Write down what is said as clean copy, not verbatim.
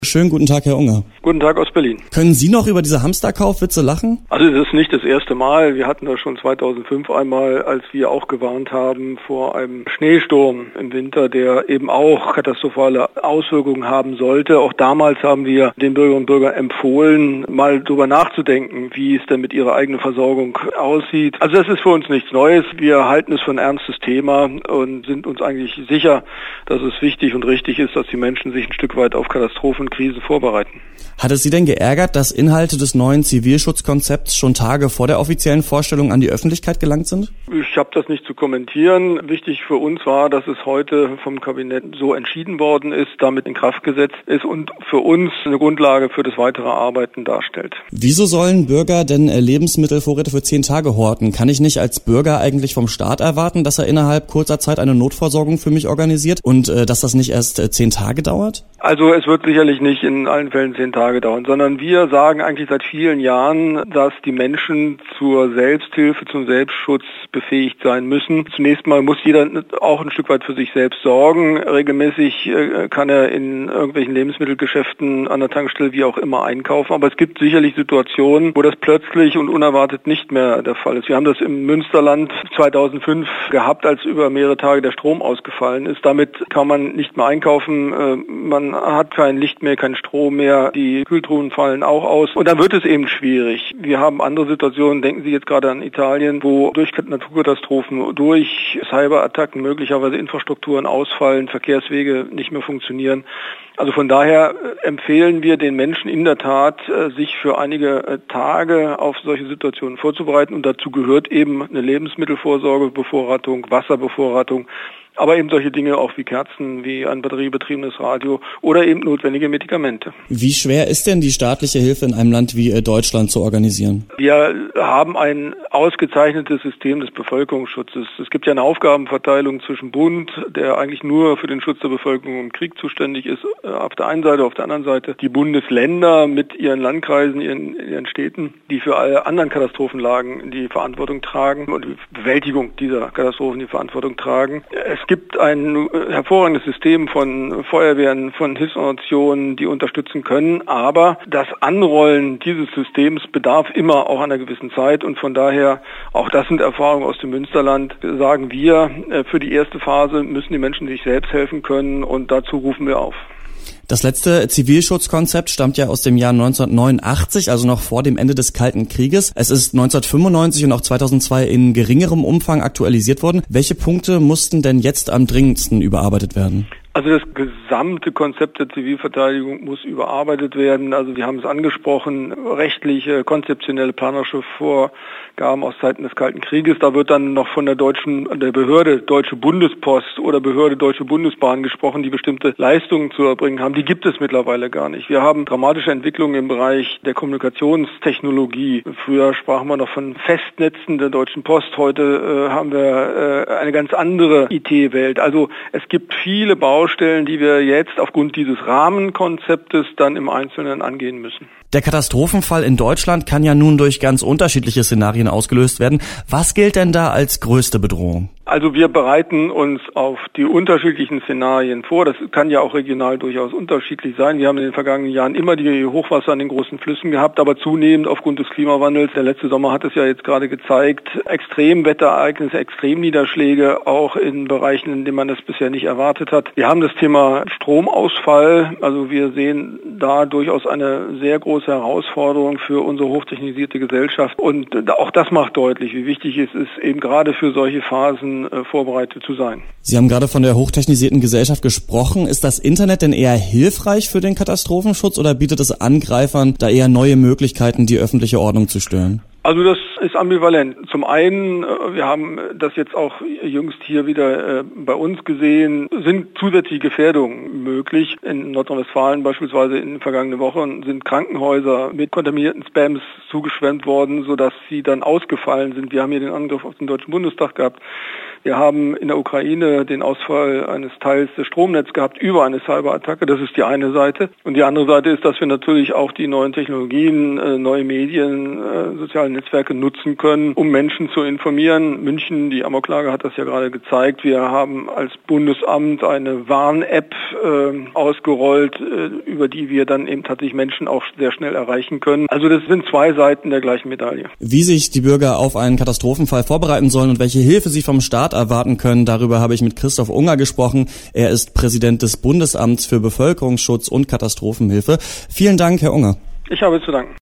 Schönen guten Tag, Herr Unger. Guten Tag aus Berlin. Können Sie noch über diese Hamsterkaufwitze lachen? Also das ist nicht das erste Mal. Wir hatten das schon 2005 einmal, als wir auch gewarnt haben vor einem Schneesturm im Winter, der eben auch katastrophale Auswirkungen haben sollte. Auch damals haben wir den Bürgerinnen und Bürgern empfohlen, mal drüber nachzudenken, wie es denn mit ihrer eigenen Versorgung aussieht. Also das ist für uns nichts Neues. Wir halten es für ein ernstes Thema und sind uns eigentlich sicher, dass es wichtig und richtig ist, dass die Menschen sich ein Stück weit auf Katastrophen Krisen vorbereiten. Hat es Sie denn geärgert, dass Inhalte des neuen Zivilschutzkonzepts schon Tage vor der offiziellen Vorstellung an die Öffentlichkeit gelangt sind? Ich habe das nicht zu kommentieren. Wichtig für uns war, dass es heute vom Kabinett so entschieden worden ist, damit in Kraft gesetzt ist und für uns eine Grundlage für das weitere Arbeiten darstellt. Wieso sollen Bürger denn Lebensmittelvorräte für 10 Tage horten? Kann ich nicht als Bürger eigentlich vom Staat erwarten, dass er innerhalb kurzer Zeit eine Notversorgung für mich organisiert und dass das nicht erst 10 Tage dauert? Also es wird sicherlich nicht in allen Fällen 10 Tage dauern, sondern wir sagen eigentlich seit vielen Jahren, dass die Menschen zur Selbsthilfe, zum Selbstschutz befähigt sein müssen. Zunächst mal muss jeder auch ein Stück weit für sich selbst sorgen. Regelmäßig kann er in irgendwelchen Lebensmittelgeschäften an der Tankstelle wie auch immer einkaufen. Aber es gibt sicherlich Situationen, wo das plötzlich und unerwartet nicht mehr der Fall ist. Wir haben das im Münsterland 2005 gehabt, als über mehrere Tage der Strom ausgefallen ist. Damit kann man nicht mehr einkaufen. Man hat kein Licht mehr, kein Strom mehr. Die Kühltruhen fallen auch aus. Und dann wird es eben schwierig. Wir haben andere Situationen. Denken Sie jetzt gerade an Italien, wo durch Naturkatastrophen, durch Cyberattacken möglicherweise Infrastrukturen ausfallen, Verkehrswege nicht mehr funktionieren. Also von daher empfehlen wir den Menschen in der Tat, sich für einige Tage auf solche Situationen vorzubereiten. Und dazu gehört eben eine Lebensmittelvorsorge, Bevorratung, Wasserbevorratung, aber eben solche Dinge auch wie Kerzen, wie ein batteriebetriebenes Radio oder eben notwendige Medikamente. Wie schwer ist denn die staatliche Hilfe in einem Land wie Deutschland zu organisieren? Wir haben ein ausgezeichnetes System des Bevölkerungsschutzes. Es gibt ja eine Aufgabenverteilung zwischen Bund, der eigentlich nur für den Schutz der Bevölkerung im Krieg zuständig ist, auf der einen Seite, auf der anderen Seite die Bundesländer mit ihren Landkreisen, ihren Städten, die für alle anderen Katastrophenlagen die Verantwortung tragen und die Bewältigung dieser Katastrophen die Verantwortung tragen. Es gibt ein hervorragendes System von Feuerwehren, von Hilfsorganisationen, die unterstützen können, aber das Anrollen dieses Systems bedarf immer auch einer gewissen Zeit und von daher, auch das sind Erfahrungen aus dem Münsterland, sagen wir, für die erste Phase müssen die Menschen sich selbst helfen können und dazu rufen wir auf. Das letzte Zivilschutzkonzept stammt ja aus dem Jahr 1989, also noch vor dem Ende des Kalten Krieges. Es ist 1995 und auch 2002 in geringerem Umfang aktualisiert worden. Welche Punkte mussten denn jetzt am dringendsten überarbeitet werden? Also das gesamte Konzept der Zivilverteidigung muss überarbeitet werden. Also wir haben es angesprochen, rechtliche, konzeptionelle, planerische Vorgaben aus Zeiten des Kalten Krieges. Da wird dann noch von der Behörde Deutsche Bundespost oder Behörde Deutsche Bundesbahn gesprochen, die bestimmte Leistungen zu erbringen haben. Die gibt es mittlerweile gar nicht. Wir haben dramatische Entwicklungen im Bereich der Kommunikationstechnologie. Früher sprachen wir noch von Festnetzen der Deutschen Post. Heute haben wir eine ganz andere IT-Welt. Also es gibt viele Baustellen, die wir jetzt aufgrund dieses Rahmenkonzeptes dann im Einzelnen angehen müssen. Der Katastrophenfall in Deutschland kann ja nun durch ganz unterschiedliche Szenarien ausgelöst werden. Was gilt denn da als größte Bedrohung? Also wir bereiten uns auf die unterschiedlichen Szenarien vor. Das kann ja auch regional durchaus unterschiedlich sein. Wir haben in den vergangenen Jahren immer die Hochwasser an den großen Flüssen gehabt, aber zunehmend aufgrund des Klimawandels, der letzte Sommer hat es ja jetzt gerade gezeigt, Extremwetterereignisse, Extremniederschläge, auch in Bereichen, in denen man das bisher nicht erwartet hat. Wir haben das Thema Stromausfall. Also wir sehen da durchaus eine sehr große Herausforderung für unsere hochtechnisierte Gesellschaft. Und auch das macht deutlich, wie wichtig es ist, eben gerade für solche Phasen vorbereitet zu sein. Sie haben gerade von der hochtechnisierten Gesellschaft gesprochen. Ist das Internet denn eher hilfreich für den Katastrophenschutz oder bietet es Angreifern da eher neue Möglichkeiten, die öffentliche Ordnung zu stören? Also das ist ambivalent. Zum einen, wir haben das jetzt auch jüngst hier wieder bei uns gesehen, sind zusätzliche Gefährdungen möglich. In Nordrhein-Westfalen beispielsweise in den vergangenen Wochen sind Krankenhäuser mit kontaminierten Spams zugeschwemmt worden, sodass sie dann ausgefallen sind. Wir haben hier den Angriff auf den Deutschen Bundestag gehabt. Wir haben in der Ukraine den Ausfall eines Teils des Stromnetzes gehabt über eine Cyberattacke. Das ist die eine Seite. Und die andere Seite ist, dass wir natürlich auch die neuen Technologien, neue Medien, soziale Netzwerke nutzen können, um Menschen zu informieren. München, die Amoklage hat das ja gerade gezeigt. Wir haben als Bundesamt eine Warn-App ausgerollt, über die wir dann eben tatsächlich Menschen auch sehr schnell erreichen können. Also das sind zwei Seiten der gleichen Medaille. Wie sich die Bürger auf einen Katastrophenfall vorbereiten sollen und welche Hilfe sie vom Staat erwarten können, darüber habe ich mit Christoph Unger gesprochen. Er ist Präsident des Bundesamts für Bevölkerungsschutz und Katastrophenhilfe. Vielen Dank, Herr Unger. Ich habe zu danken.